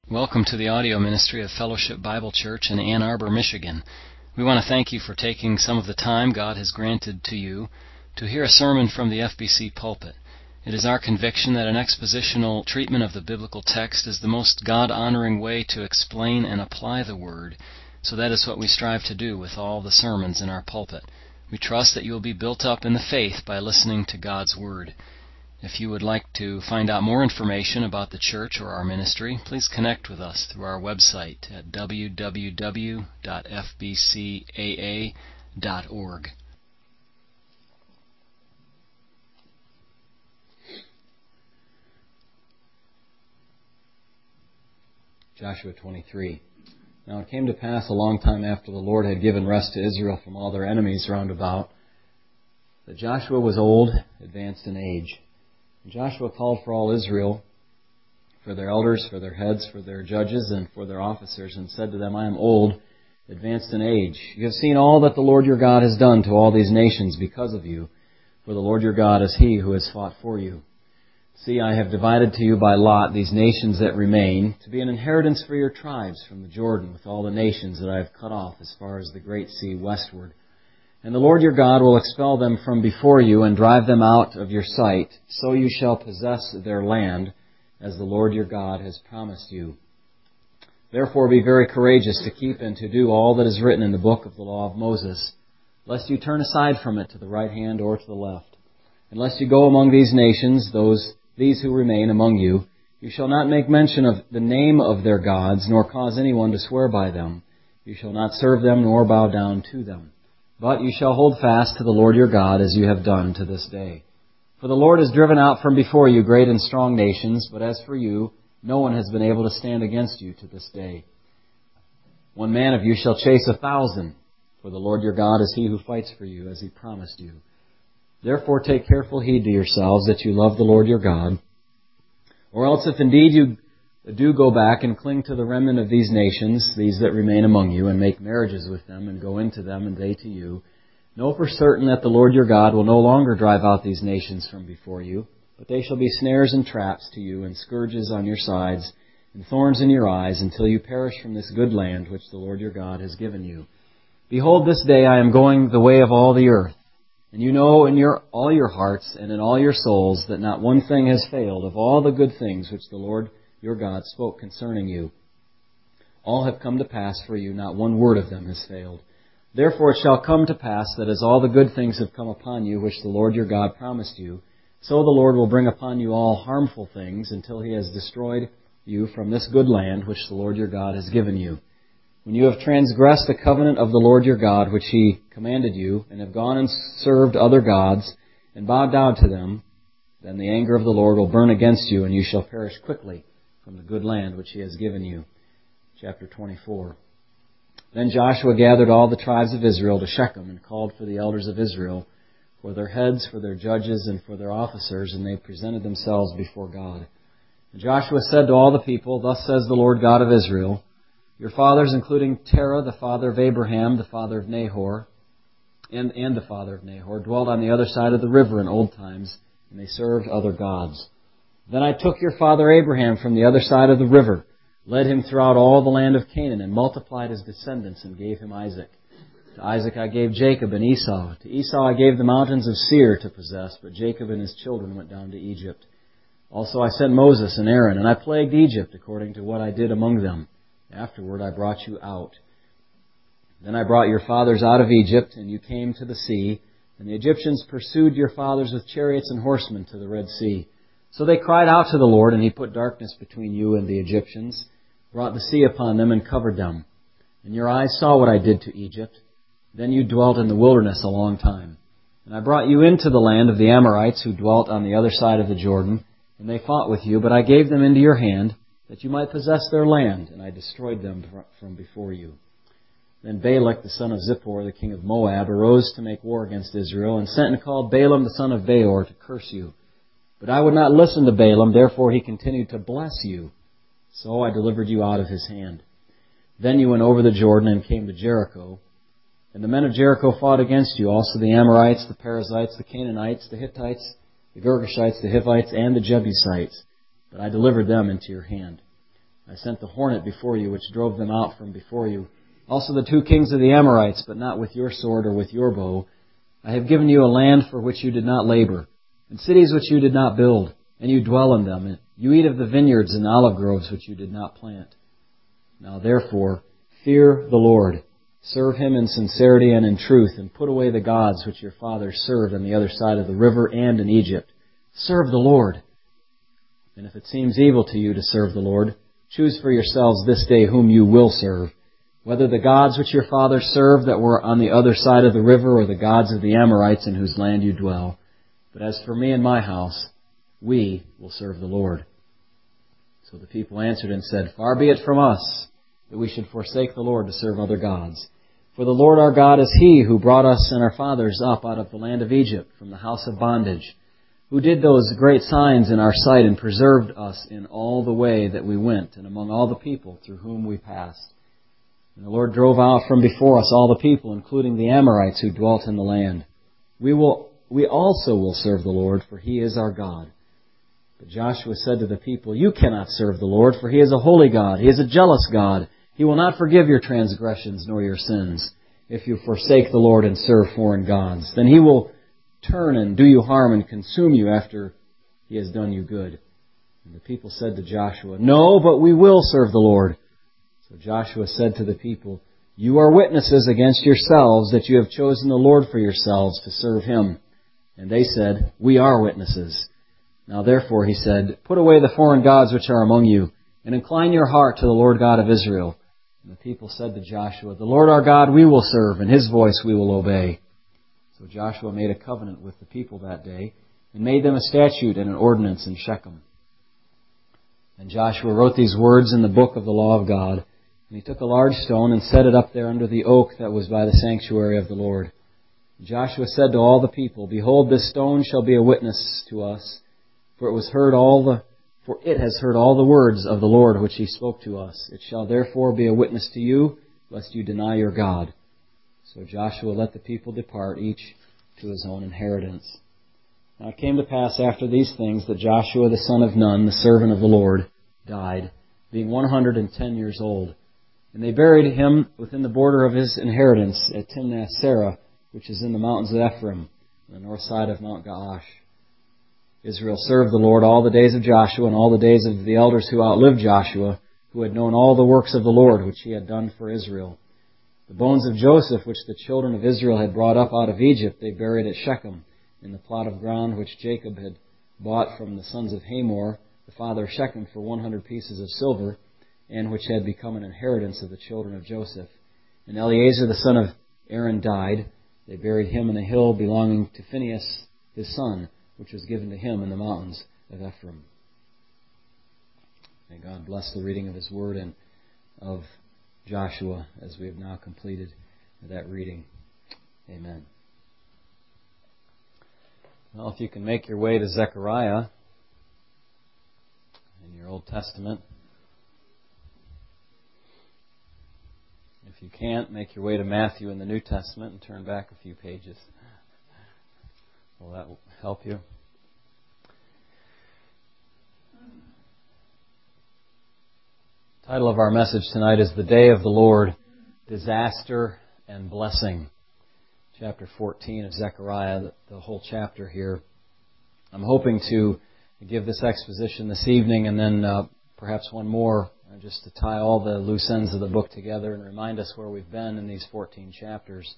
Welcome to the audio ministry of Fellowship Bible Church in Ann Arbor, Michigan. We want to thank you for taking some of the time God has granted to you to hear a sermon from the FBC pulpit. It is our conviction that an expositional treatment of the biblical text is the most God-honoring way to explain and apply the Word, so that is what we strive to do with all the sermons in our pulpit. We trust that you will be built up in the faith by listening to God's Word. If you would like to find out more information about the church or our ministry, please connect with us through our website at www.fbcaa.org. Joshua 23. Now it came to pass a long time after the Lord had given rest to Israel from all their enemies round about, that Joshua was old, advanced in age. And Joshua called for all Israel, for their elders, for their heads, for their judges, and for their officers, and said to them, I am old, advanced in age. You have seen all that the Lord your God has done to all these nations because of you, for the Lord your God is He who has fought for you. See, I have divided to you by lot these nations that remain, to be an inheritance for your tribes from the Jordan, with all the nations that I have cut off as far as the great sea westward. And the Lord your God will expel them from before you and drive them out of your sight, so you shall possess their land, as the Lord your God has promised you. Therefore be very courageous to keep and to do all that is written in the book of the law of Moses, lest you turn aside from it to the right hand or to the left. And lest you go among these nations, these who remain among you, you shall not make mention of the name of their gods, nor cause anyone to swear by them. You shall not serve them, nor bow down to them. But you shall hold fast to the Lord your God, as you have done to this day. For the Lord has driven out from before you great and strong nations, but as for you, no one has been able to stand against you to this day. 1 man of you shall chase 1,000, for the Lord your God is He who fights for you, as He promised you. Therefore take careful heed to yourselves that you love the Lord your God, or else if indeed you do go back and cling to the remnant of these nations, these that remain among you, and make marriages with them, and go into them, and they to you, know for certain that the Lord your God will no longer drive out these nations from before you, but they shall be snares and traps to you, and scourges on your sides, and thorns in your eyes, until you perish from this good land which the Lord your God has given you. Behold, this day I am going the way of all the earth, and you know in all your hearts and in all your souls that not one thing has failed of all the good things which the Lord your God spoke concerning you. All have come to pass for you, not one word of them has failed. Therefore it shall come to pass that as all the good things have come upon you, which the Lord your God promised you, so the Lord will bring upon you all harmful things until He has destroyed you from this good land which the Lord your God has given you. When you have transgressed the covenant of the Lord your God, which He commanded you, and have gone and served other gods, and bowed down to them, then the anger of the Lord will burn against you, and you shall perish quickly from the good land which He has given you. Chapter 24. Then Joshua gathered all the tribes of Israel to Shechem, and called for the elders of Israel, for their heads, for their judges, and for their officers, and they presented themselves before God. And Joshua said to all the people, Thus says the Lord God of Israel, Your fathers, including Terah, the father of Abraham, the father of Nahor, and the father of Nahor, dwelt on the other side of the river in old times, and they served other gods. Then I took your father Abraham from the other side of the river, led him throughout all the land of Canaan, and multiplied his descendants, and gave him Isaac. To Isaac I gave Jacob and Esau. To Esau I gave the mountains of Seir to possess, but Jacob and his children went down to Egypt. Also I sent Moses and Aaron, and I plagued Egypt according to what I did among them. Afterward I brought you out. Then I brought your fathers out of Egypt, and you came to the sea, and the Egyptians pursued your fathers with chariots and horsemen to the Red Sea. So they cried out to the Lord, and He put darkness between you and the Egyptians, brought the sea upon them, and covered them. And your eyes saw what I did to Egypt. Then you dwelt in the wilderness a long time. And I brought you into the land of the Amorites, who dwelt on the other side of the Jordan, and they fought with you, but I gave them into your hand, that you might possess their land, and I destroyed them from before you. Then Balak, the son of Zippor, the king of Moab, arose to make war against Israel, and sent and called Balaam, the son of Beor, to curse you. But I would not listen to Balaam, therefore he continued to bless you. So I delivered you out of his hand. Then you went over the Jordan and came to Jericho. And the men of Jericho fought against you, also the Amorites, the Perizzites, the Canaanites, the Hittites, the Girgashites, the Hivites, and the Jebusites. But I delivered them into your hand. I sent the hornet before you, which drove them out from before you. Also the 2 kings of the Amorites, but not with your sword or with your bow. I have given you a land for which you did not labor, and cities which you did not build, and you dwell in them. And you eat of the vineyards and olive groves which you did not plant. Now therefore, fear the Lord. Serve Him in sincerity and in truth, and put away the gods which your fathers served on the other side of the river and in Egypt. Serve the Lord. And if it seems evil to you to serve the Lord, choose for yourselves this day whom you will serve, whether the gods which your fathers served that were on the other side of the river, or the gods of the Amorites in whose land you dwell. But as for me and my house, we will serve the Lord. So the people answered and said, Far be it from us that we should forsake the Lord to serve other gods. For the Lord our God is He who brought us and our fathers up out of the land of Egypt from the house of bondage, who did those great signs in our sight and preserved us in all the way that we went and among all the people through whom we passed. And the Lord drove out from before us all the people, including the Amorites who dwelt in the land. We also will serve the Lord, for He is our God. But Joshua said to the people, You cannot serve the Lord, for He is a holy God. He is a jealous God. He will not forgive your transgressions nor your sins. If you forsake the Lord and serve foreign gods, then He will turn and do you harm and consume you after He has done you good. And the people said to Joshua, No, but we will serve the Lord. So Joshua said to the people, You are witnesses against yourselves that you have chosen the Lord for yourselves to serve Him. And they said, We are witnesses. Now therefore, he said, Put away the foreign gods which are among you, and incline your heart to the Lord God of Israel. And the people said to Joshua, The Lord our God we will serve, and His voice we will obey. So Joshua made a covenant with the people that day, and made them a statute and an ordinance in Shechem. And Joshua wrote these words in the book of the law of God, and he took a large stone and set it up there under the oak that was by the sanctuary of the Lord. And Joshua said to all the people, Behold, this stone shall be a witness to us, for it has heard all the words of the Lord which He spoke to us. It shall therefore be a witness to you, lest you deny your God. So Joshua let the people depart, each to his own inheritance. Now it came to pass after these things that Joshua the son of Nun, the servant of the Lord, died, being 110 years old. And they buried him within the border of his inheritance at Timnath-Serah, which is in the mountains of Ephraim, on the north side of Mount Gaash. Israel served the Lord all the days of Joshua and all the days of the elders who outlived Joshua, who had known all the works of the Lord which He had done for Israel. The bones of Joseph, which the children of Israel had brought up out of Egypt, they buried at Shechem, in the plot of ground which Jacob had bought from the sons of Hamor, the father of Shechem, for 100 pieces of silver, and which had become an inheritance of the children of Joseph. And Eleazar the son of Aaron died. They buried him in a hill belonging to Phinehas his son, which was given to him in the mountains of Ephraim. May God bless the reading of His Word and of Joshua as we have now completed that reading. Amen. Well, if you can make your way to Zechariah in your Old Testament. If you can't, make your way to Matthew in the New Testament and turn back a few pages. Will that help you? The title of our message tonight is The Day of the Lord, Disaster and Blessing. Chapter 14 of Zechariah, the whole chapter here. I'm hoping to give this exposition this evening and then perhaps one more just to tie all the loose ends of the book together and remind us where we've been in these 14 chapters.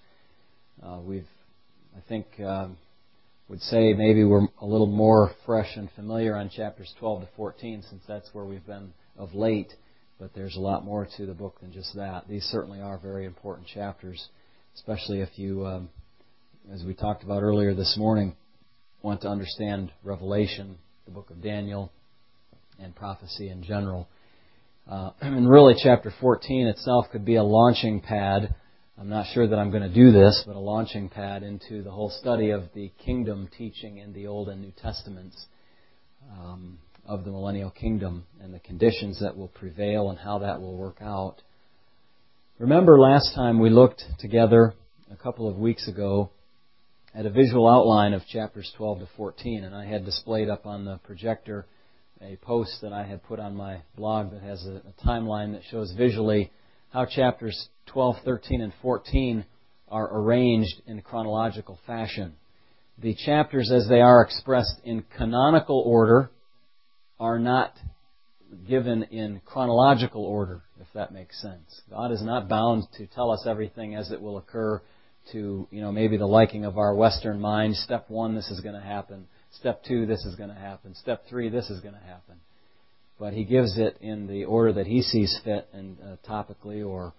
Would say maybe we're a little more fresh and familiar on chapters 12 to 14 since that's where we've been of late. But there's a lot more to the book than just that. These certainly are very important chapters, especially if you, as we talked about earlier this morning, want to understand Revelation, the book of Daniel, and prophecy in general. And really, chapter 14 itself could be a launching pad. I'm not sure that I'm going to do this, but a launching pad into the whole study of the kingdom teaching in the Old and New Testaments of the millennial kingdom and the conditions that will prevail and how that will work out. Remember last time we looked together a couple of weeks ago at a visual outline of chapters 12 to 14, and I had displayed up on the projector a post that I had put on my blog that has a timeline that shows visually how chapters 12, 13, and 14 are arranged in chronological fashion. The chapters as they are expressed in canonical order are not given in chronological order, if that makes sense. God is not bound to tell us everything as it will occur to, maybe the liking of our Western mind. Step 1, this is going to happen. Step 2, this is going to happen. Step 3, this is going to happen. But He gives it in the order that He sees fit, and topically or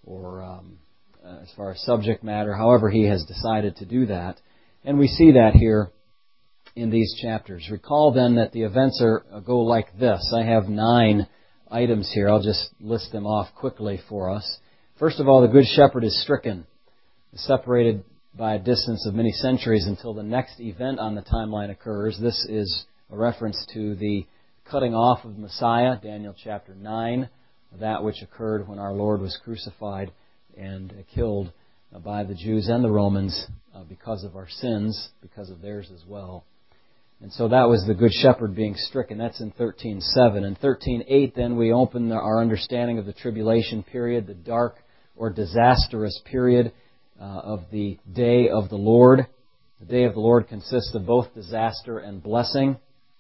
as far as subject matter, however He has decided to do that. And we see that here in these chapters. Recall then that the events go like this. I have 9 items here. I'll just list them off quickly for us. First of all, the Good Shepherd is stricken, separated by a distance of many centuries until the next event on the timeline occurs. This is a reference to the cutting off of Messiah, Daniel chapter 9, that which occurred when our Lord was crucified and killed by the Jews and the Romans because of our sins, because of theirs as well. And so that was the Good Shepherd being stricken. That's in 13:7. In 13:8, then, we open our understanding of the tribulation period, the dark or disastrous period of the day of the Lord. The day of the Lord consists of both disaster and blessing.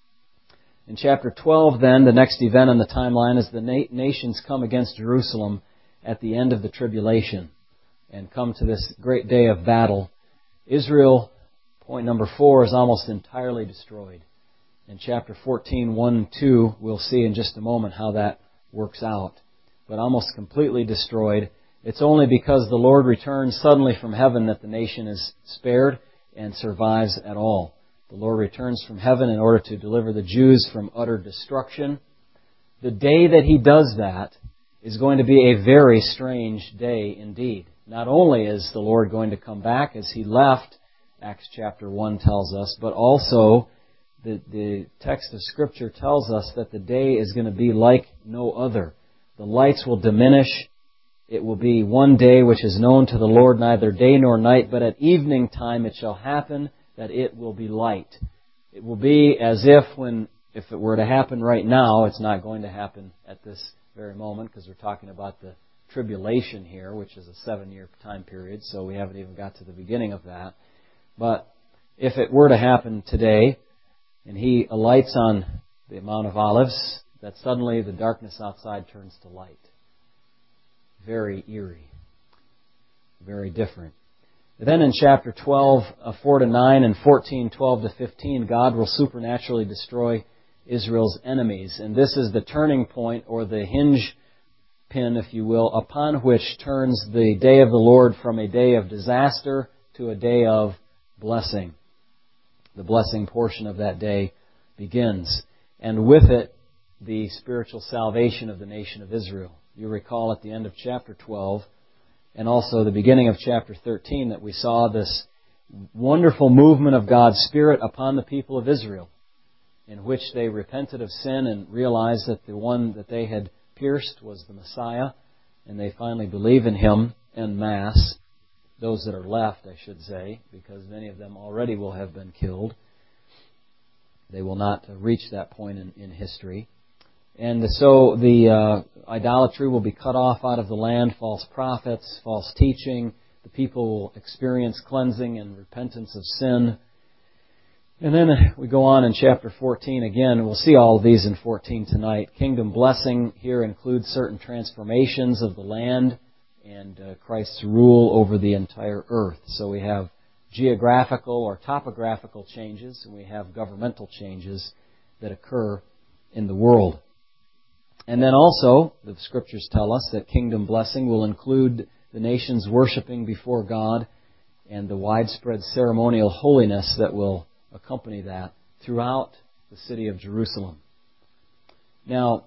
In chapter 12, then, the next event on the timeline is the nations come against Jerusalem at the end of the tribulation and come to this great day of battle. Israel, point number 4, is almost entirely destroyed. In chapter 14, 1 and 2, we'll see in just a moment how that works out. But almost completely destroyed. It's only because the Lord returns suddenly from heaven that the nation is spared and survives at all. The Lord returns from heaven in order to deliver the Jews from utter destruction. The day that He does that is going to be a very strange day indeed. Not only is the Lord going to come back as He left, Acts chapter 1 tells us, but also the text of Scripture tells us that the day is going to be like no other. The lights will diminish. It will be one day which is known to the Lord, neither day nor night, but at evening time it shall happen that it will be light. It will be as if it were to happen right now, it's not going to happen at this very moment, because we're talking about the tribulation here, which is a 7-year time period, so we haven't even got to the beginning of that. But if it were to happen today, and He alights on the Mount of Olives, that suddenly the darkness outside turns to light. Very eerie. Very different. Then in chapter 12, 4 to 9, and 14, 12 to 15, God will supernaturally destroy Israel's enemies. And this is the turning point, or the hinge pin, if you will, upon which turns the day of the Lord from a day of disaster to a day of blessing. The blessing portion of that day begins. And with it, the spiritual salvation of the nation of Israel. You recall at the end of chapter 12, and also the beginning of chapter 13, that we saw this wonderful movement of God's Spirit upon the people of Israel, in which they repented of sin and realized that the one that they had pierced was the Messiah, and they finally believe in Him en masse. Those that are left, I should say, because many of them already will have been killed. They will not reach that point in history. And so the idolatry will be cut off out of the land, false prophets, false teaching. The people will experience cleansing and repentance of sin. And then we go on in chapter 14 again. We'll see all of these in 14 tonight. Kingdom blessing here includes certain transformations of the land and Christ's rule over the entire earth. So we have geographical or topographical changes, and we have governmental changes that occur in the world. And then also, the Scriptures tell us that kingdom blessing will include the nations worshiping before God and the widespread ceremonial holiness that will accompany that throughout the city of Jerusalem. Now,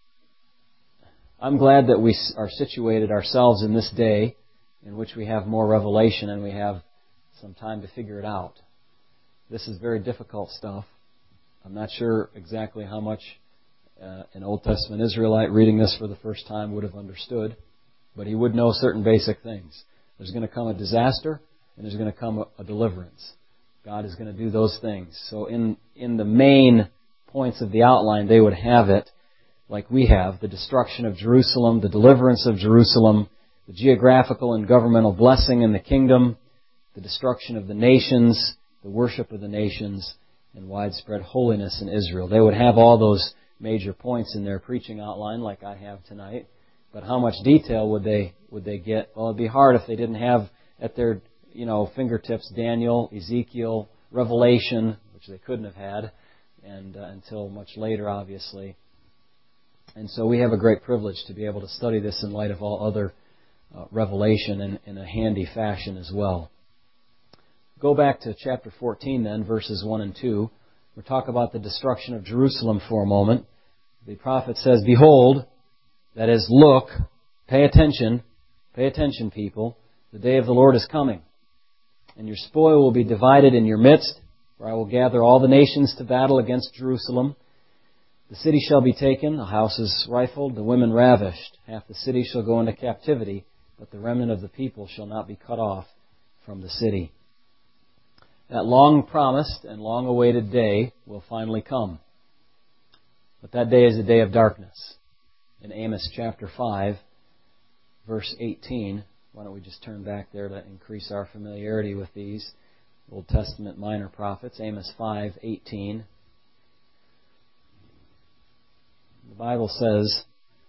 I'm glad that we are situated ourselves in this day in which we have more revelation and we have some time to figure it out. This is very difficult stuff. I'm not sure exactly how much an Old Testament Israelite reading this for the first time would have understood, but he would know certain basic things. There's going to come a disaster, and there's going to come a deliverance. God is going to do those things. So in the main points of the outline, they would have it like we have: the destruction of Jerusalem, the deliverance of Jerusalem, the geographical and governmental blessing in the kingdom, the destruction of the nations, the worship of the nations, and widespread holiness in Israel. They would have all those major points in their preaching outline like I have tonight. But how much detail would they get? Well, it'd be hard if they didn't have at their fingertips Daniel, Ezekiel, Revelation, which they couldn't have had and until much later, obviously. And so we have a great privilege to be able to study this in light of all other revelation in a handy fashion as well. Go back to chapter 14 then, verses 1 and 2. We'll talk about the destruction of Jerusalem for a moment. The prophet says, "Behold," that is, look, pay attention, people, "the day of the Lord is coming, and your spoil will be divided in your midst, for I will gather all the nations to battle against Jerusalem. The city shall be taken, the houses rifled, the women ravished. Half the city shall go into captivity, but the remnant of the people shall not be cut off from the city." That long-promised and long-awaited day will finally come. But that day is a day of darkness. In Amos chapter 5, verse 18, why don't we just turn back there to increase our familiarity with these Old Testament minor prophets. Amos 5:18. The Bible says,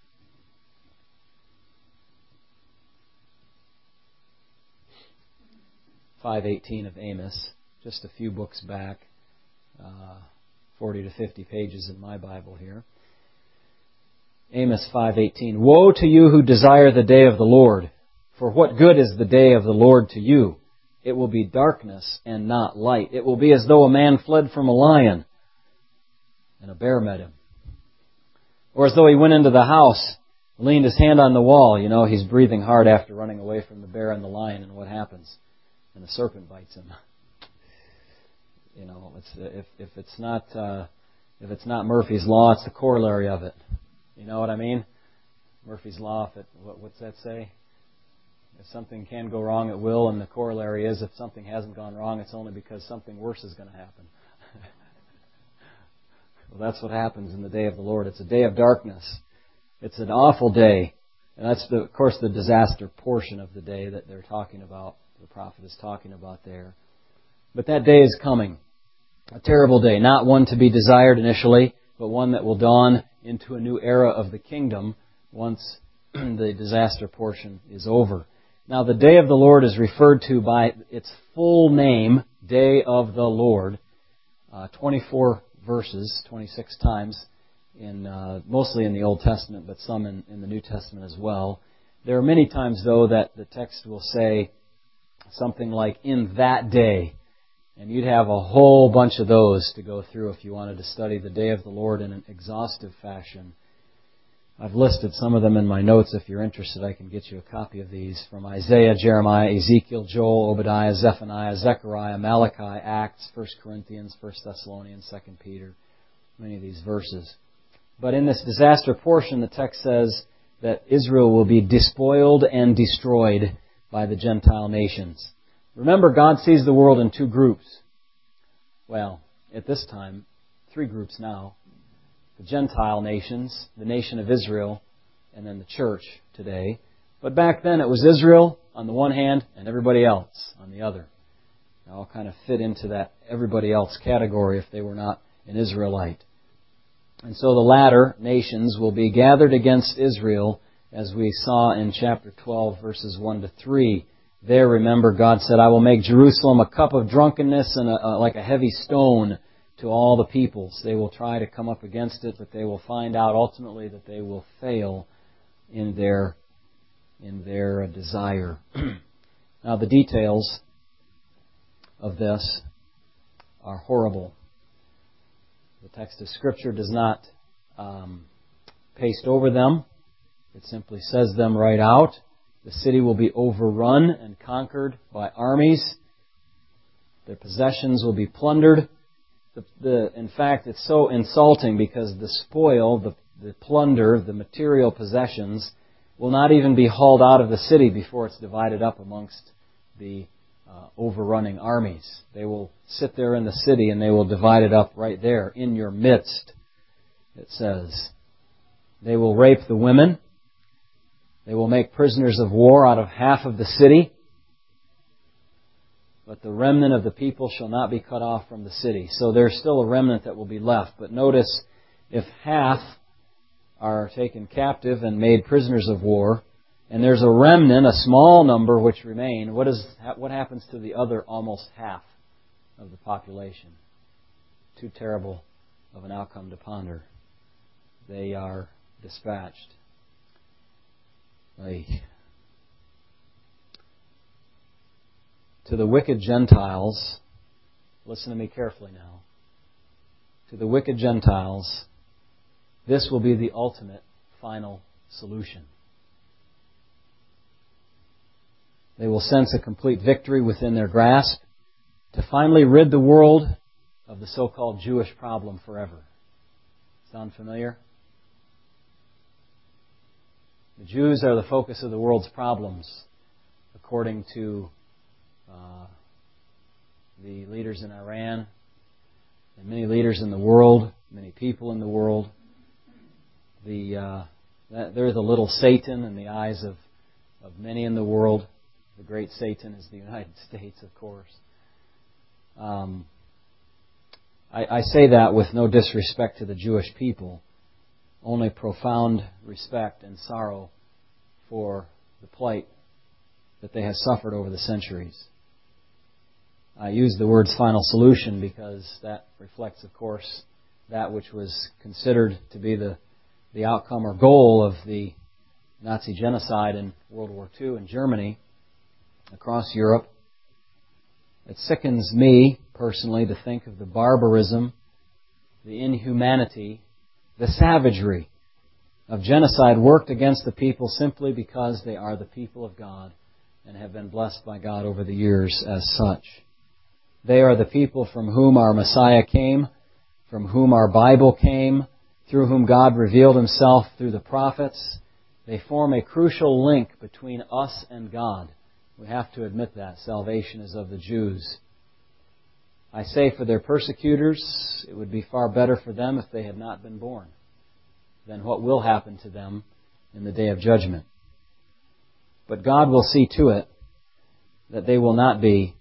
(5:18) of Amos, just a few books back, 40 to 50 pages in my Bible here. Amos 5:18, "Woe to you who desire the day of the Lord! For what good is the day of the Lord to you? It will be darkness and not light. It will be as though a man fled from a lion and a bear met him. Or as though he went into the house, leaned his hand on the wall." He's breathing hard after running away from the bear and the lion, and what happens? And the serpent bites him. If it's not Murphy's Law, it's the corollary of it. You know what I mean? Murphy's Law. What's that say? If something can go wrong, it will, and the corollary is if something hasn't gone wrong, it's only because something worse is going to happen. Well, that's what happens in the day of the Lord. It's a day of darkness. It's an awful day. And that's, of course, the disaster portion of the day that they're talking about, the prophet is talking about there. But that day is coming. A terrible day. Not one to be desired initially, but one that will dawn into a new era of the kingdom once the disaster portion is over. Now, the day of the Lord is referred to by its full name, Day of the Lord, 24 verses, 26 times, mostly in the Old Testament, but some in the New Testament as well. There are many times, though, that the text will say something like, "in that day." And you'd have a whole bunch of those to go through if you wanted to study the day of the Lord in an exhaustive fashion. I've listed some of them in my notes. If you're interested, I can get you a copy of these from Isaiah, Jeremiah, Ezekiel, Joel, Obadiah, Zephaniah, Zechariah, Malachi, Acts, 1 Corinthians, 1 Thessalonians, 2 Peter, many of these verses. But in this disaster portion, the text says that Israel will be despoiled and destroyed by the Gentile nations. Remember, God sees the world in two groups. Well, at this time, three groups now. The Gentile nations, the nation of Israel, and then the church today. But back then it was Israel on the one hand and everybody else on the other. They all kind of fit into that everybody else category if they were not an Israelite. And so the latter nations will be gathered against Israel, as we saw in chapter 12, verses 1 to 3. There, remember, God said, "I will make Jerusalem a cup of drunkenness and like a heavy stone to all the peoples." They will try to come up against it, but they will find out ultimately that they will fail in their desire. Now, the details of this are horrible. The text of Scripture does not paste over them. It simply says them right out. The city will be overrun and conquered by armies. Their possessions will be plundered. In fact, it's so insulting because the spoil, the plunder, the material possessions will not even be hauled out of the city before it's divided up amongst the overrunning armies. They will sit there in the city and they will divide it up right there in your midst, it says. They will rape the women. They will make prisoners of war out of half of the city. But the remnant of the people shall not be cut off from the city. So there's still a remnant that will be left. But notice, if half are taken captive and made prisoners of war, and there's a remnant, a small number, which remain, what happens to the other almost half of the population? Too terrible of an outcome to ponder. They are dispatched. To the wicked Gentiles, listen to me carefully now. To the wicked Gentiles, this will be the ultimate, final solution. They will sense a complete victory within their grasp to finally rid the world of the so-called Jewish problem forever. Sound familiar? The Jews are the focus of the world's problems, according to the leaders in Iran and many leaders in the world, many people in the world. They're the little Satan in the eyes of many in the world. The great Satan is the United States, of course. I say that with no disrespect to the Jewish people, only profound respect and sorrow for the plight that they have suffered over the centuries. I use the words final solution because that reflects, of course, that which was considered to be the outcome or goal of the Nazi genocide in World War II in Germany, across Europe. It sickens me, personally, to think of the barbarism, the inhumanity, the savagery of genocide worked against the people simply because they are the people of God and have been blessed by God over the years as such. They are the people from whom our Messiah came, from whom our Bible came, through whom God revealed Himself through the prophets. They form a crucial link between us and God. We have to admit that. Salvation is of the Jews. I say for their persecutors, it would be far better for them if they had not been born than what will happen to them in the day of judgment. But God will see to it that they will not be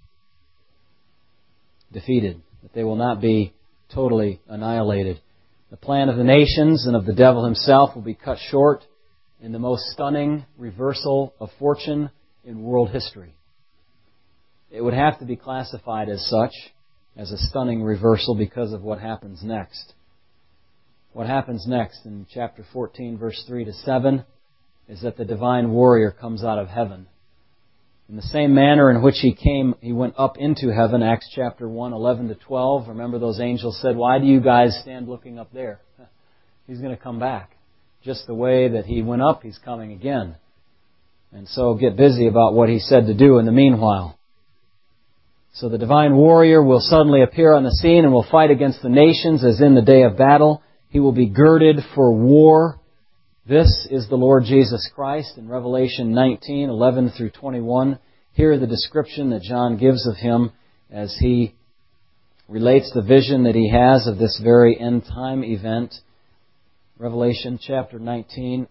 defeated, that they will not be totally annihilated. The plan of the nations and of the devil himself will be cut short in the most stunning reversal of fortune in world history. It would have to be classified as such, as a stunning reversal because of what happens next. What happens next in chapter 14, verse 3 to 7, is that the divine warrior comes out of heaven. In the same manner in which he came, he went up into heaven, Acts chapter 1, 11 to 12. Remember those angels said, "Why do you guys stand looking up there?" He's going to come back. Just the way that He went up, He's coming again. And so get busy about what He said to do in the meanwhile. So the divine warrior will suddenly appear on the scene and will fight against the nations as in the day of battle. He will be girded for war. This is the Lord Jesus Christ. In Revelation 19, 11 through 21, hear the description that John gives of Him as he relates the vision that he has of this very end-time event. Revelation chapter 19,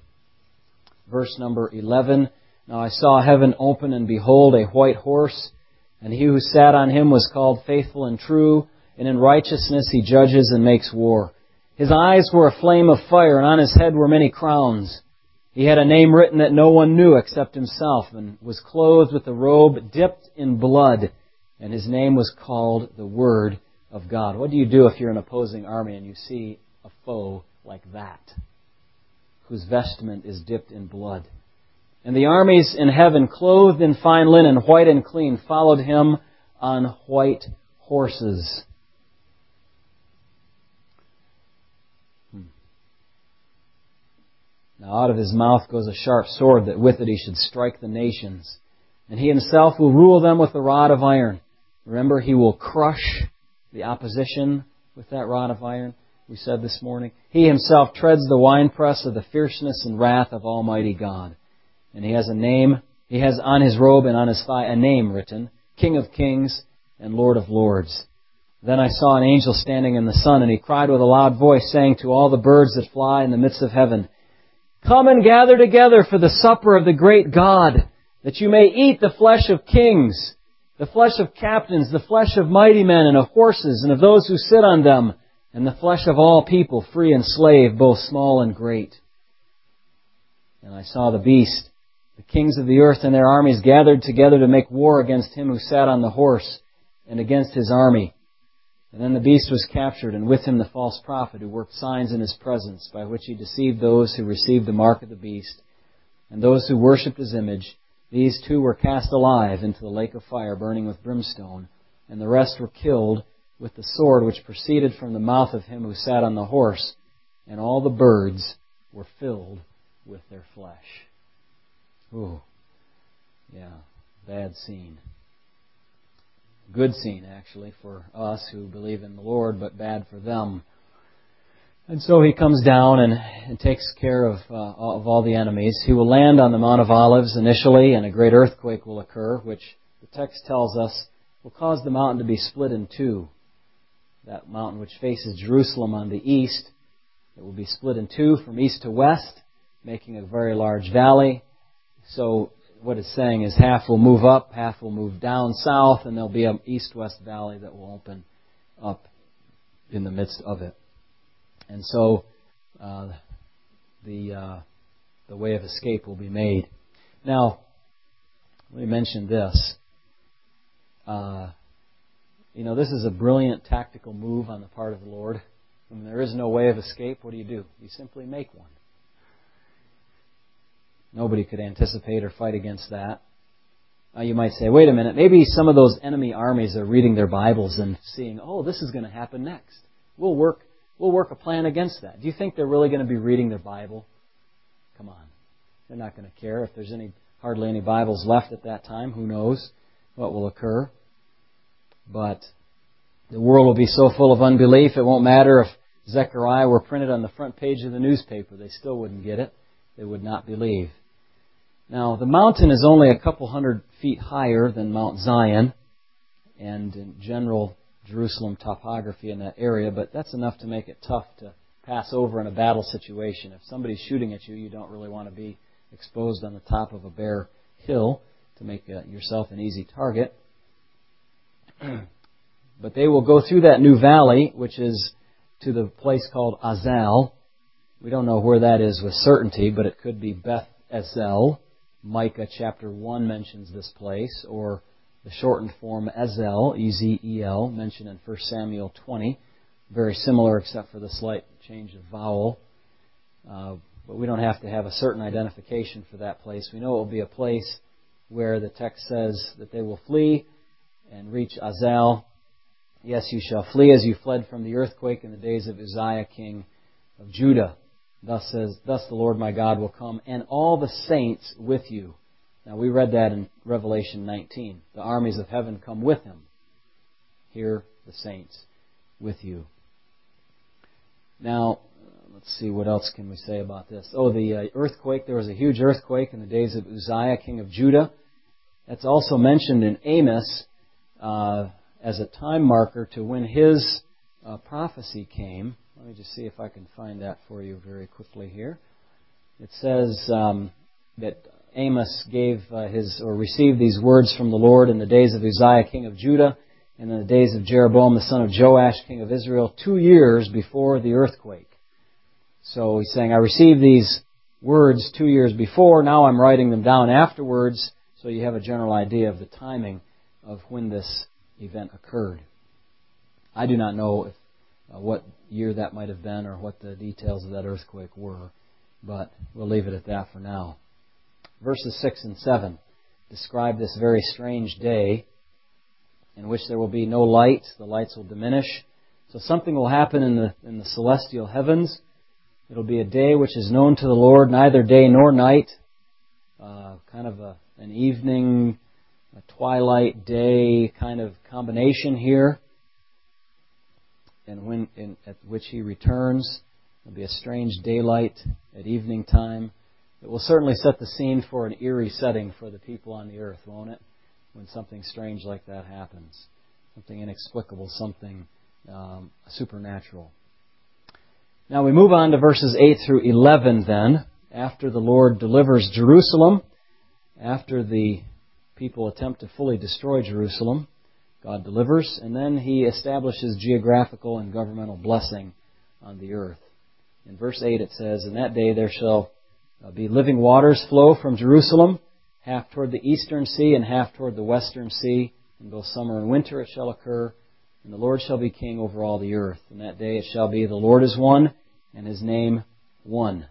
verse number 11. Now I saw heaven open, and behold, a white horse, and He who sat on him was called Faithful and True, and in righteousness He judges and makes war. His eyes were a flame of fire, and on His head were many crowns. He had a name written that no one knew except Himself, and was clothed with a robe dipped in blood, and His name was called the Word of God. What do you do if you're an opposing army and you see a foe like that, whose vestment is dipped in blood? And the armies in heaven, clothed in fine linen, white and clean, followed Him on white horses. Now out of His mouth goes a sharp sword, that with it He should strike the nations. And He Himself will rule them with a rod of iron. Remember, He will crush the opposition with that rod of iron, we said this morning. He Himself treads the winepress of the fierceness and wrath of Almighty God. And He has a name, He has on His robe and on His thigh a name written, King of kings and Lord of lords. Then I saw an angel standing in the sun, and he cried with a loud voice, saying to all the birds that fly in the midst of heaven, Come and gather together for the supper of the great God, that you may eat the flesh of kings, the flesh of captains, the flesh of mighty men and of horses and of those who sit on them, and the flesh of all people, free and slave, both small and great. And I saw the beast, the kings of the earth and their armies gathered together to make war against him who sat on the horse and against his army. And then the beast was captured, and with him the false prophet who worked signs in his presence, by which he deceived those who received the mark of the beast and those who worshipped his image. These two were cast alive into the lake of fire burning with brimstone, and the rest were killed with the sword which proceeded from the mouth of him who sat on the horse, and all the birds were filled with their flesh. Ooh, yeah, bad scene. Good scene, actually, for us who believe in the Lord, but bad for them. And so he comes down and takes care of all the enemies. He will land on the Mount of Olives initially, and a great earthquake will occur, which the text tells us will cause the mountain to be split in two. That mountain which faces Jerusalem on the east, it will be split in two from east to west, making a very large valley. So what it's saying is half will move up, half will move down south, and there'll be an east-west valley that will open up in the midst of it. And so the way of escape will be made. Now, let me mention this. This is a brilliant tactical move on the part of the Lord. When there is no way of escape, what do? You simply make one. Nobody could anticipate or fight against that. You might say, wait a minute, maybe some of those enemy armies are reading their Bibles and seeing, this is going to happen next. We'll work a plan against that. Do you think they're really going to be reading their Bible? Come on. They're not going to care. If there's hardly any Bibles left at that time, who knows what will occur. But the world will be so full of unbelief, it won't matter if Zechariah were printed on the front page of the newspaper. They still wouldn't get it. They would not believe. Now, the mountain is only a couple 100 feet higher than Mount Zion, and in general Jerusalem topography in that area, but that's enough to make it tough to pass over in a battle situation. If somebody's shooting at you, you don't really want to be exposed on the top of a bare hill to make yourself an easy target. But they will go through that new valley, which is to the place called Azal. We don't know where that is with certainty, but it could be Beth Ezel. Micah chapter 1 mentions this place, or the shortened form Ezel, E-Z-E-L, mentioned in 1 Samuel 20. Very similar except for the slight change of vowel. But we don't have to have a certain identification for that place. We know it will be a place where the text says that they will flee and reach Azal. Yes, you shall flee as you fled from the earthquake in the days of Uzziah, king of Judah. Thus the Lord my God will come, and all the saints with you. Now, we read that in Revelation 19. The armies of heaven come with him. Here, the saints with you. Now, let's see, what else can we say about this? The earthquake. There was a huge earthquake in the days of Uzziah, king of Judah. That's also mentioned in Amos as a time marker to when his prophecy came. Let me just see if I can find that for you very quickly here. It says that Amos received these words from the Lord in the days of Uzziah, king of Judah, and in the days of Jeroboam, the son of Joash, king of Israel, 2 years before the earthquake. So he's saying, I received these words 2 years before, now I'm writing them down afterwards, so you have a general idea of the timing of when this event occurred. I do not know what year that might have been or what the details of that earthquake were, but we'll leave it at that for now. Verses 6 and 7 describe this very strange day in which there will be no light. The lights will diminish. So something will happen in the celestial heavens. It'll be a day which is known to the Lord, neither day nor night. Kind of an evening, a twilight day kind of combination here. And at which He returns, there'll be a strange daylight at evening time. It will certainly set the scene for an eerie setting for the people on the earth, won't it? when something strange like that happens. Something inexplicable, something supernatural. Now we move on to verses 8 through 11 then. After the Lord delivers Jerusalem, after the people attempt to fully destroy Jerusalem, God delivers, and then He establishes geographical and governmental blessing on the earth. In verse 8 it says, "In that day there shall be living waters flow from Jerusalem, half toward the eastern sea and half toward the western sea. In both summer and winter it shall occur, and the Lord shall be king over all the earth. In that day it shall be, the Lord is one, and His name one."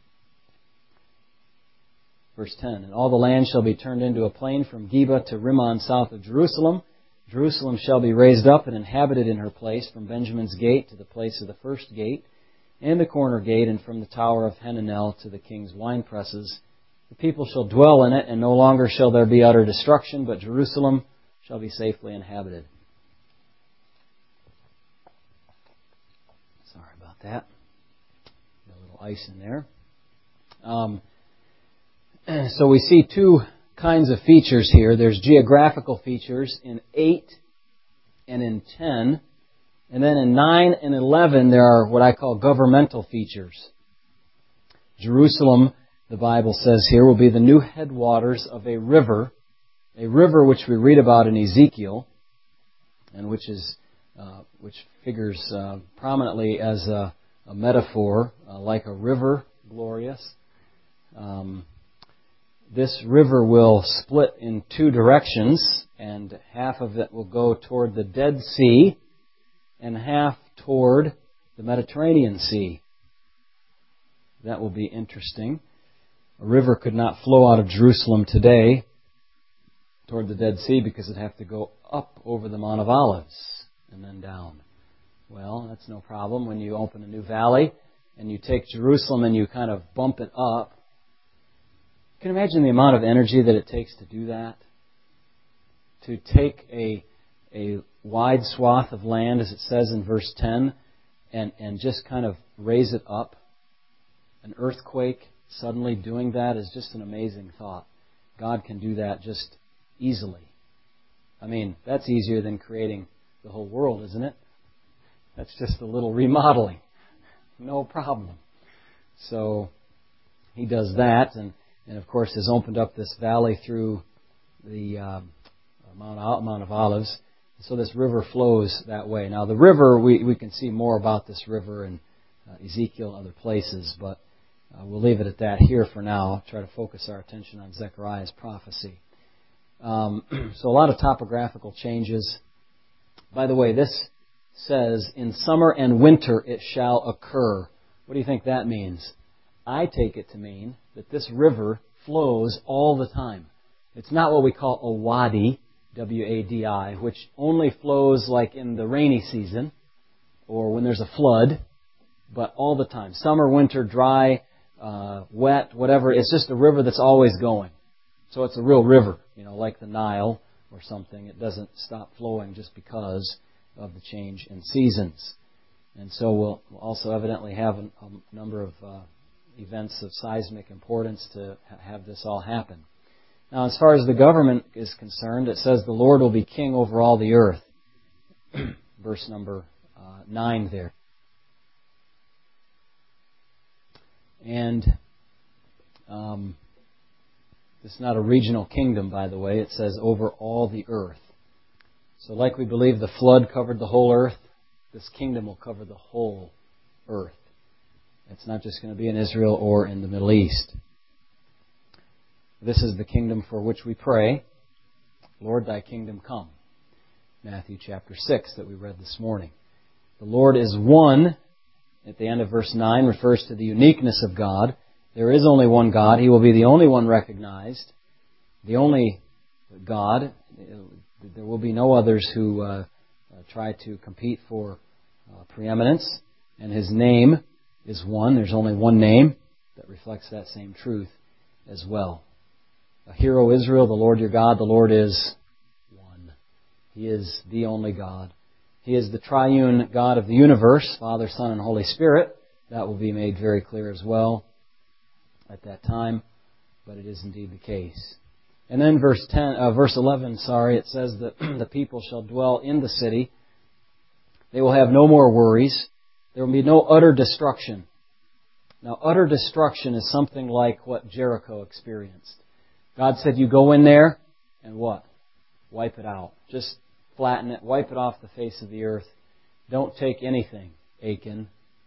Verse 10, "And all the land shall be turned into a plain from Geba to Rimmon south of Jerusalem. Jerusalem shall be raised up and inhabited in her place, from Benjamin's gate to the place of the first gate, and the corner gate, and from the tower of Hananel to the king's winepresses. The people shall dwell in it, and no longer shall there be utter destruction, but Jerusalem shall be safely inhabited." Sorry about that. Got a little ice in there. So we see two kinds of features here. There's geographical features in 8 and in 10. And then in 9 and 11, there are what I call governmental features. Jerusalem, the Bible says here, will be the new headwaters of a river which we read about in Ezekiel, and which figures prominently as a metaphor, like a river, glorious. This river will split in two directions, and half of it will go toward the Dead Sea, and half toward the Mediterranean Sea. That will be interesting. A river could not flow out of Jerusalem today toward the Dead Sea because it'd have to go up over the Mount of Olives and then down. Well, that's no problem when you open a new valley and you take Jerusalem and you kind of bump it up. You can imagine the amount of energy that it takes to do that. To take a wide swath of land, as it says in verse 10, and just kind of raise it up. An earthquake suddenly doing that is just an amazing thought. God can do that just easily. I mean, that's easier than creating the whole world, isn't it? That's just a little remodeling. No problem. So He does that, and of course has opened up this valley through the Mount of Olives. So this river flows that way. Now the river, we can see more about this river in Ezekiel and other places, but we'll leave it at that here for now. Try to focus our attention on Zechariah's prophecy. So a lot of topographical changes. By the way, this says, "In summer and winter it shall occur." What do you think that means? I take it to mean that this river flows all the time. It's not what we call a wadi, W-A-D-I, which only flows like in the rainy season or when there's a flood, but all the time. Summer, winter, dry, wet, whatever. It's just a river that's always going. So it's a real river, like the Nile or something. It doesn't stop flowing just because of the change in seasons. And so we'll also evidently have a number of events of seismic importance to have this all happen. Now, as far as the government is concerned, it says the Lord will be king over all the earth. Verse number 9 there. And it's not a regional kingdom, by the way. It says over all the earth. So like we believe the flood covered the whole earth, this kingdom will cover the whole earth. It's not just going to be in Israel or in the Middle East. This is the kingdom for which we pray, "Lord, thy kingdom come." Matthew chapter 6 that we read this morning. The Lord is one, at the end of verse 9, refers to the uniqueness of God. There is only one God. He will be the only one recognized, the only God. There will be no others who try to compete for preeminence. And His name is one. There's only one name that reflects that same truth as well. Hear, O Israel, the Lord your God, the Lord is one. He is the only God. He is the triune God of the universe, Father, Son, and Holy Spirit. That will be made very clear as well at that time, but it is indeed the case. And then verse 11, it says that the people shall dwell in the city. They will have no more worries. There will be no utter destruction. Now, utter destruction is something like what Jericho experienced. God said, you go in there and what? Wipe it out. Just flatten it. Wipe it off the face of the earth. Don't take anything, Achan.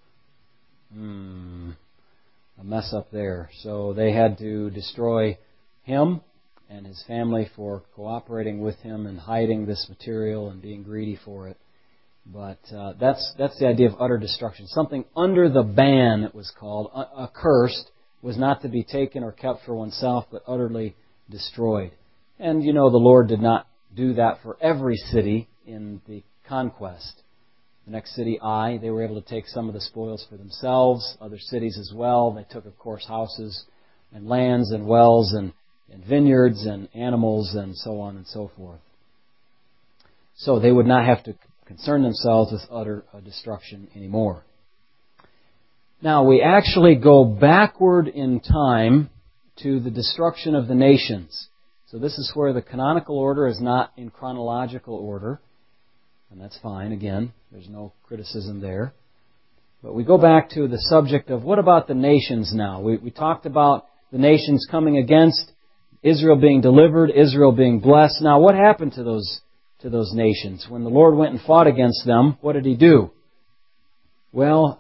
A mess up there. So they had to destroy him and his family for cooperating with him and hiding this material and being greedy for it. But that's the idea of utter destruction. Something under the ban, it was called, accursed, was not to be taken or kept for oneself, but utterly destroyed. And the Lord did not do that for every city in the conquest. The next city, Ai, they were able to take some of the spoils for themselves, other cities as well. They took, of course, houses and lands and wells and vineyards and animals and so on and so forth. So they would not have to concern themselves with utter destruction anymore. Now, we actually go backward in time to the destruction of the nations. So this is where the canonical order is not in chronological order. And that's fine. Again, there's no criticism there. But we go back to the subject of what about the nations now? We talked about the nations coming against Israel being delivered, Israel being blessed. Now, what happened to those nations? When the Lord went and fought against them, what did He do? Well,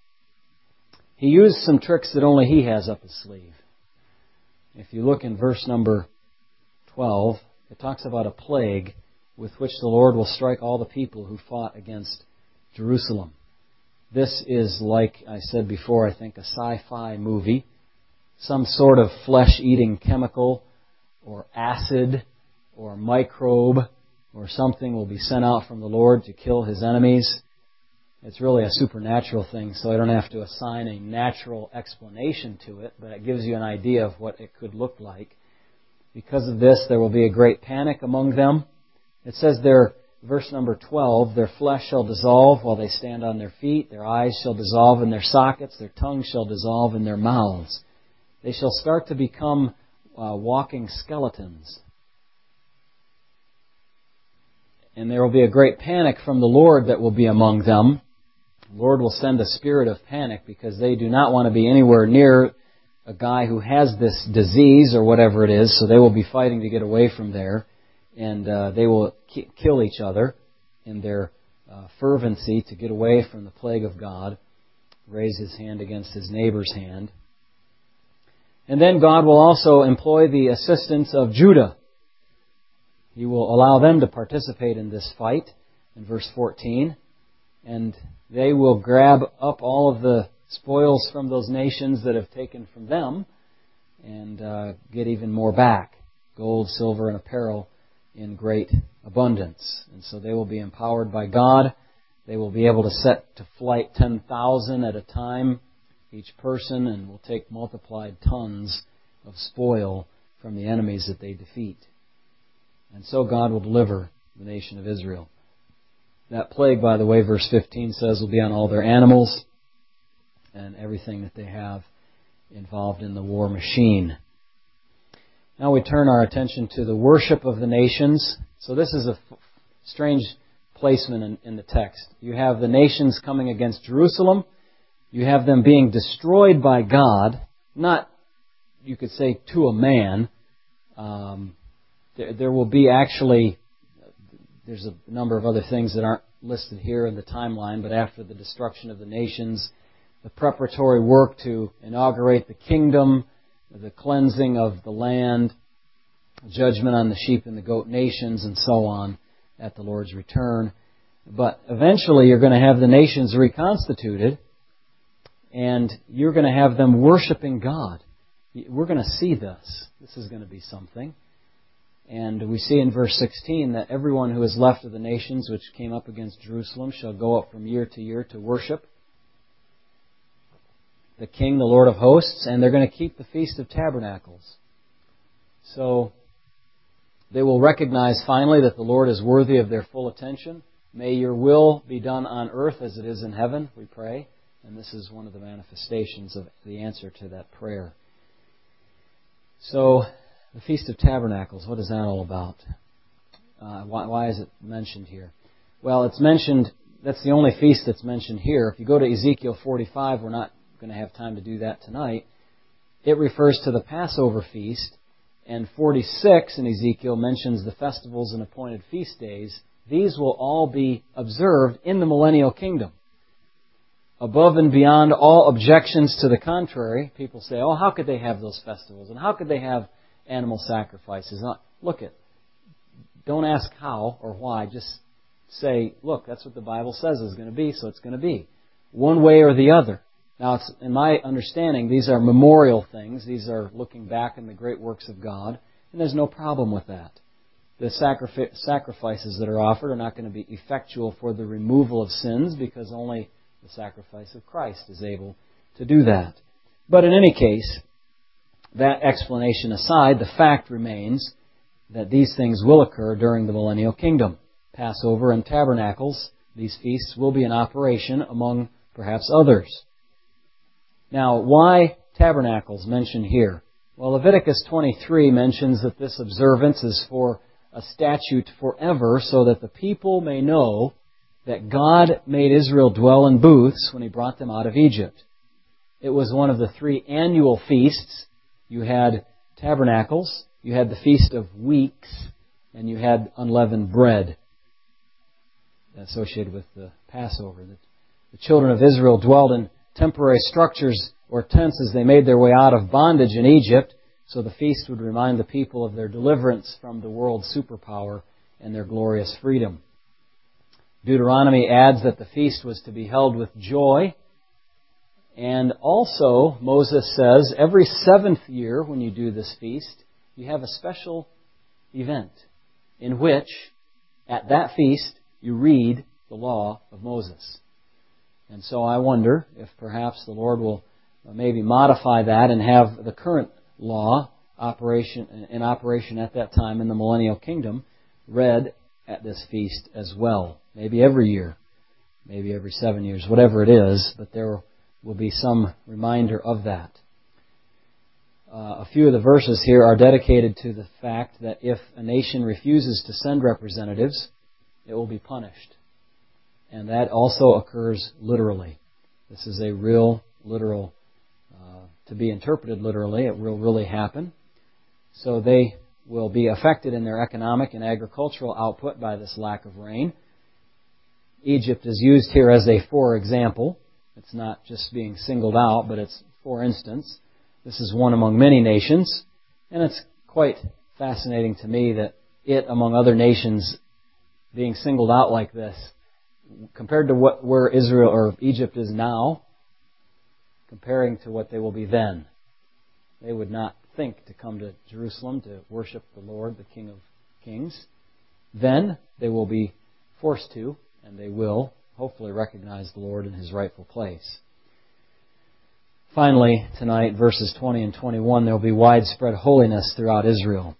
He used some tricks that only He has up His sleeve. If you look in verse number 12, it talks about a plague with which the Lord will strike all the people who fought against Jerusalem. This is, like I said before, I think a sci-fi movie. Some sort of flesh-eating chemical or acid or microbe or something will be sent out from the Lord to kill His enemies. It's really a supernatural thing, so I don't have to assign a natural explanation to it, but it gives you an idea of what it could look like. Because of this, there will be a great panic among them. It says there, verse number 12, their flesh shall dissolve while they stand on their feet, their eyes shall dissolve in their sockets, their tongues shall dissolve in their mouths. They shall start to become walking skeletons. And there will be a great panic from the Lord that will be among them. The Lord will send a spirit of panic because they do not want to be anywhere near a guy who has this disease or whatever it is, so they will be fighting to get away from there. And they will kill each other in their fervency to get away from the plague of God, raise his hand against his neighbor's hand. And then God will also employ the assistance of Judah. He will allow them to participate in this fight in verse 14. And they will grab up all of the spoils from those nations that have taken from them and get even more back. Gold, silver, and apparel in great abundance. And so they will be empowered by God. They will be able to set to flight 10,000 at a time, each person, and will take multiplied tons of spoil from the enemies that they defeat. And so God will deliver the nation of Israel. That plague, by the way, verse 15 says, will be on all their animals and everything that they have involved in the war machine. Now we turn our attention to the worship of the nations. So this is a strange placement in the text. You have the nations coming against Jerusalem. You have them being destroyed by God. Not, you could say, to a man. There will be actually, there's a number of other things that aren't listed here in the timeline, but after the destruction of the nations, the preparatory work to inaugurate the kingdom, the cleansing of the land, judgment on the sheep and the goat nations, and so on at the Lord's return. But eventually you're going to have the nations reconstituted, and you're going to have them worshiping God. We're going to see this. This is going to be something. And we see in verse 16 that everyone who is left of the nations which came up against Jerusalem shall go up from year to year to worship the King, the Lord of hosts, and they're going to keep the Feast of Tabernacles. So they will recognize finally that the Lord is worthy of their full attention. May your will be done on earth as it is in heaven, we pray. And this is one of the manifestations of the answer to that prayer. So The Feast of Tabernacles, what is that all about? Why is it mentioned here? Well, it's mentioned, that's the only feast that's mentioned here. If you go to Ezekiel 45, we're not going to have time to do that tonight. It refers to the Passover feast, and 46 in Ezekiel mentions the festivals and appointed feast days. These will all be observed in the millennial kingdom. Above and beyond all objections to the contrary, people say, oh, how could they have those festivals? And how could they have animal sacrifices? Look it. Don't ask how or why. Just say, look, that's what the Bible says is going to be, so it's going to be. One way or the other. Now, in my understanding, these are memorial things. These are looking back in the great works of God, and there's no problem with that. The sacrifices that are offered are not going to be effectual for the removal of sins because only the sacrifice of Christ is able to do that. But in any case, that explanation aside, the fact remains that these things will occur during the millennial kingdom. Passover and Tabernacles, these feasts will be in operation among perhaps others. Now, why Tabernacles mentioned here? Well, Leviticus 23 mentions that this observance is for a statute forever so that the people may know that God made Israel dwell in booths when He brought them out of Egypt. It was one of the 3 annual feasts. You had Tabernacles, you had the Feast of Weeks, and you had unleavened bread associated with the Passover. The children of Israel dwelled in temporary structures or tents as they made their way out of bondage in Egypt, so the feast would remind the people of their deliverance from the world's superpower and their glorious freedom. Deuteronomy adds that the feast was to be held with joy. And also, Moses says, every 7th year when you do this feast, you have a special event in which, at that feast, you read the law of Moses. And so I wonder if perhaps the Lord will maybe modify that and have the current law in operation at that time in the millennial kingdom read at this feast as well. Maybe every year, maybe every 7 years, whatever it is, but there will be some reminder of that. A few of the verses here are dedicated to the fact that if a nation refuses to send representatives, it will be punished. And that also occurs literally. This is a real, literal, to be interpreted literally. It will really happen. So they will be affected in their economic and agricultural output by this lack of rain. Egypt is used here as a for example. It's not just being singled out, but it's for instance. This is one among many nations. And it's quite fascinating to me that it, among other nations, being singled out like this, compared to where Israel or Egypt is now, comparing to what they will be then. They would not think to come to Jerusalem to worship the Lord, the King of Kings. Then they will be forced to, and they will hopefully recognize the Lord in His rightful place. Finally, tonight, verses 20 and 21, there will be widespread holiness throughout Israel.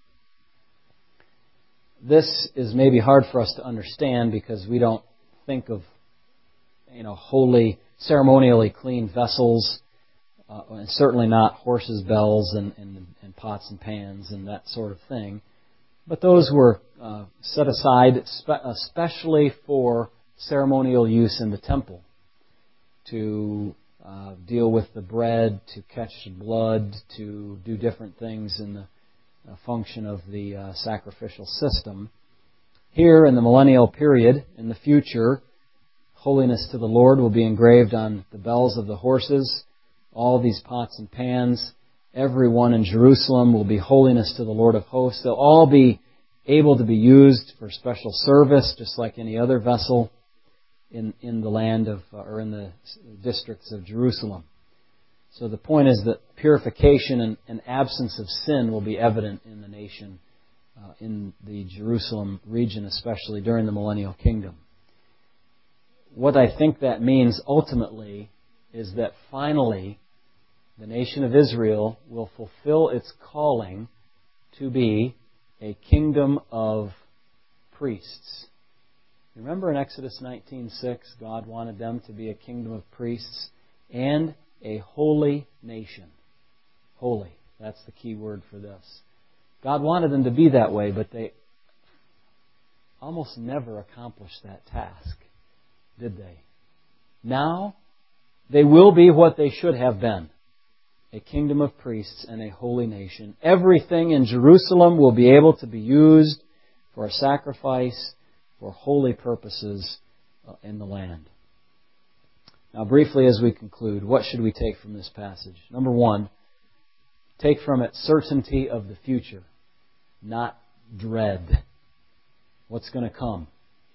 This is maybe hard for us to understand because we don't think of, holy, ceremonially clean vessels, and certainly not horses' bells and pots and pans and that sort of thing. But those were set aside especially for ceremonial use in the temple, to deal with the bread, to catch blood, to do different things in the function of the sacrificial system. Here in the millennial period, in the future, holiness to the Lord will be engraved on the bells of the horses, all these pots and pans. Everyone in Jerusalem will be holiness to the Lord of hosts. They'll all be able to be used for special service, just like any other vessel in the land of, or in the districts of Jerusalem. So the point is that purification and absence of sin will be evident in the nation, in the Jerusalem region, especially during the millennial kingdom. What I think that means ultimately is that finally the nation of Israel will fulfill its calling to be a kingdom of priests. Remember in Exodus 19:6, God wanted them to be a kingdom of priests and a holy nation. Holy. That's the key word for this. God wanted them to be that way, but they almost never accomplished that task, did they? Now, they will be what they should have been, a kingdom of priests and a holy nation. Everything in Jerusalem will be able to be used for a sacrifice for holy purposes in the land. Now, briefly as we conclude, what should we take from this passage? Number one, take from it certainty of the future, not dread. What's going to come?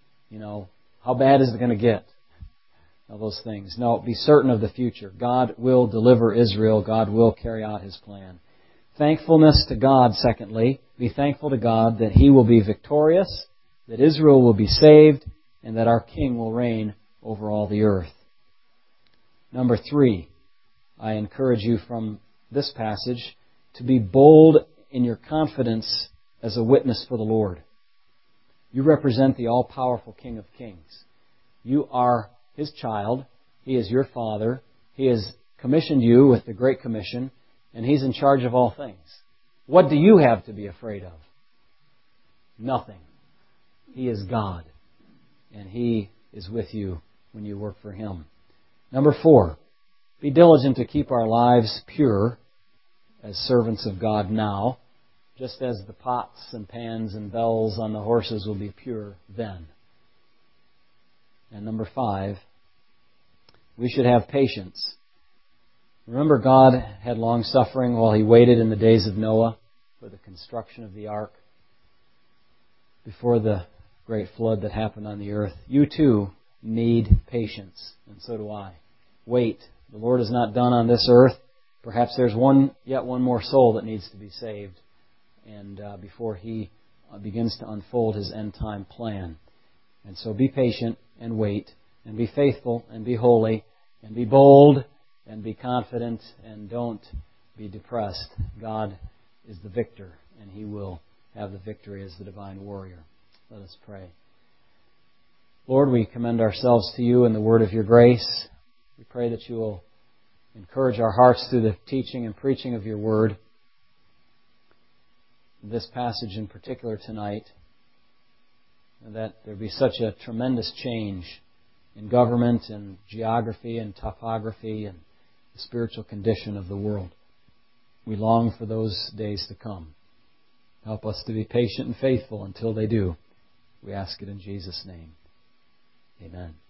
How bad is it going to get? All those things. No, be certain of the future. God will deliver Israel. God will carry out His plan. Thankfulness to God, secondly. Be thankful to God that He will be victorious, that Israel will be saved, and that our King will reign over all the earth. Number three, I encourage you from this passage to be bold in your confidence as a witness for the Lord. You represent the all-powerful King of Kings. You are His child. He is your Father. He has commissioned you with the Great Commission, and He's in charge of all things. What do you have to be afraid of? Nothing. He is God, and He is with you when you work for Him. Number four, be diligent to keep our lives pure as servants of God now, just as the pots and pans and bells on the horses will be pure then. And number five, we should have patience. Remember, God had long suffering while He waited in the days of Noah for the construction of the ark before the great flood that happened on the earth. You too need patience, and so do I. Wait. The Lord is not done on this earth. Perhaps there's yet one more soul that needs to be saved, and before He begins to unfold His end-time plan. And so be patient and wait, and be faithful and be holy, and be bold and be confident, and don't be depressed. God is the victor, and He will have the victory as the divine warrior. Let us pray. Lord, we commend ourselves to You in the word of Your grace. We pray that You will encourage our hearts through the teaching and preaching of Your word. This passage in particular tonight, and that there be such a tremendous change in government and geography and topography and the spiritual condition of the world. We long for those days to come. Help us to be patient and faithful until they do. We ask it in Jesus' name. Amen.